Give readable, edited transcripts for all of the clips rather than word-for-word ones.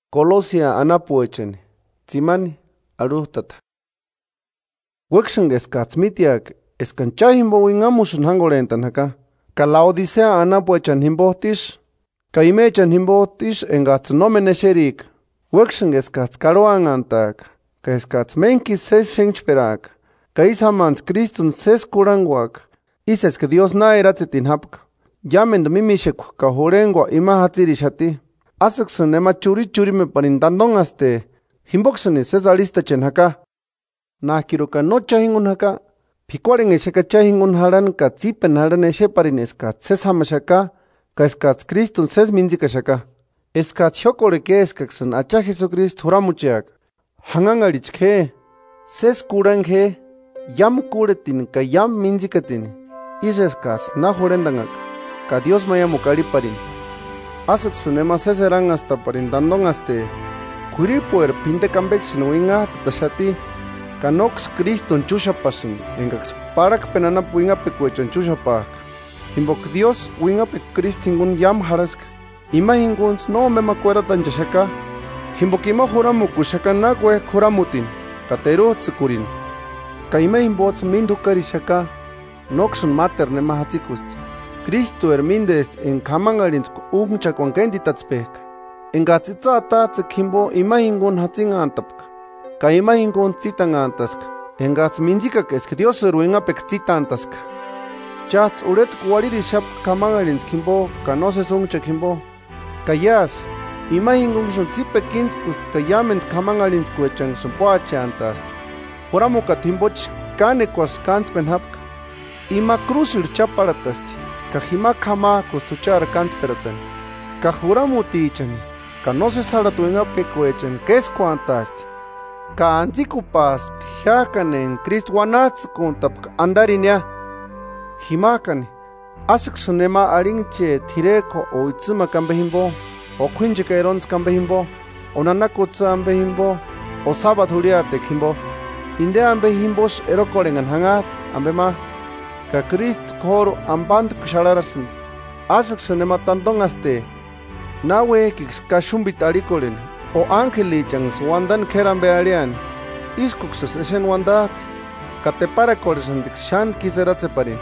Colosia anapuecheni, tzimani, aruhtata. Wexen escatzmitiak, escanchahimbo wingamushun hangorentan haka. Ka Laodicea anapuechan himbohtish, ka imechan himbohtish engatznomen esherik. Wexen escatzkaroangantak, ka escatzmenkis ses shenchperak, ka isamans Christun ses kuranguak, ises que Dios na eratzetin hapka. Yamen mimishek ka horengua ima hatzirishati. Asaksan ema churi me parindandon aste. Himboxani ses alista chen haka. Na kiruka nocha hingun haka. Pikuaren esheka chahingun haran ka tzipen haran eshe parin eskat ses hamashaka. Ka eskat Christun ses minzika shaka. Eskat shokore ke eskaksan acha Jesucrist huramucheak. Hangangalich ke. Ses kuran ke. Yam kuretin ka yam minzikatin. Is eskas na horendangak. Ka Dios maya mukari parin. Asak sunema seserang hasta parindandong aste. Kuri poer pinte kambeksin winga tashati. Kanox Kriston chushapasun. Engax parak penana winga pekuechan chushapak. Himbok Dios winga pe Kristingun yam harask. Ima hinguns no me makuera tan chashaka. Himbok ima huramuku shaka nakwe huramutin. Kateru tsikurin. Ka ima himbots mindukari shaka. Noxun mater nema hatzikusti. Cristo ermindes en kamangarins uncha con kenditatzpek. En gatzitata kimbo imahingun hatzingantapka. Ka imahingun tsitangantaska. En gatz minzika que es que Dios ruinga pek tsitantaska. Chats uret kuariri shap kamangarins kimbo kanoses uncha kimbo. Kayas imahingun shun tsipekinskust kayament kamangarins kuechang sumpoache antast. Horamuka timboch kanekwas kanspen hapka. Ima cruzir chaparatasti. Kahima kama costuchar cansperatan. Kahuramuti ichani. Ka no se sala tuenga pecoechan. Que es cuantasti. Ka antikupas. Tjakanen. Christ wanats kuntap andarinia. Himakani. Asaksunema arinche tireko o itzuma kambehimbo. O quinjica erons kambehimbo. O nanakutsa ambehimbo. O sabat huriate kimbo. Inde ambehimbos erokorengan hangat. Ambema. Ka Christ koro amband kshararasin. Asak sunema tandong aste. Nawe kix kashumbit arikolen. O angeli changs wandan kerambe arian. Iskuxas esen wandat. Ka te para koresan dikshan kiseratse parin.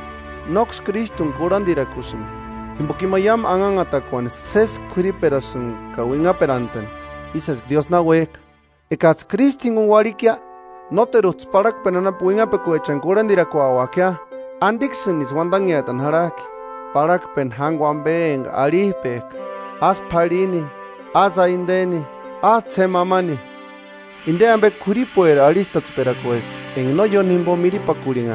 Nox Christun kurandirakusin. Himbokimayam angan atakuan ses kuriperasun ka wingaperanten. Ises Dios nawek. Ekats Christin warikia. Noteruts parak penana puingapeku echan kurandirakuawakia. Andixen is wandangiatan harak. Parak pen hangwambeng aripek. As parini. As aindeni. As semamani. Indeambe kuripoer alistats peracuest. En no yo nimbo miripakuringak.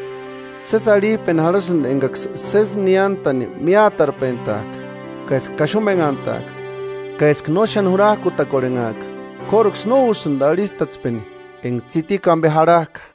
Ses aripen harasen engax ses niantani miatar pentak. Kaes kashumengantak. Kaes knoshan hurakuta korengak. Korux no usun alistats peni. En tzitikambe harak.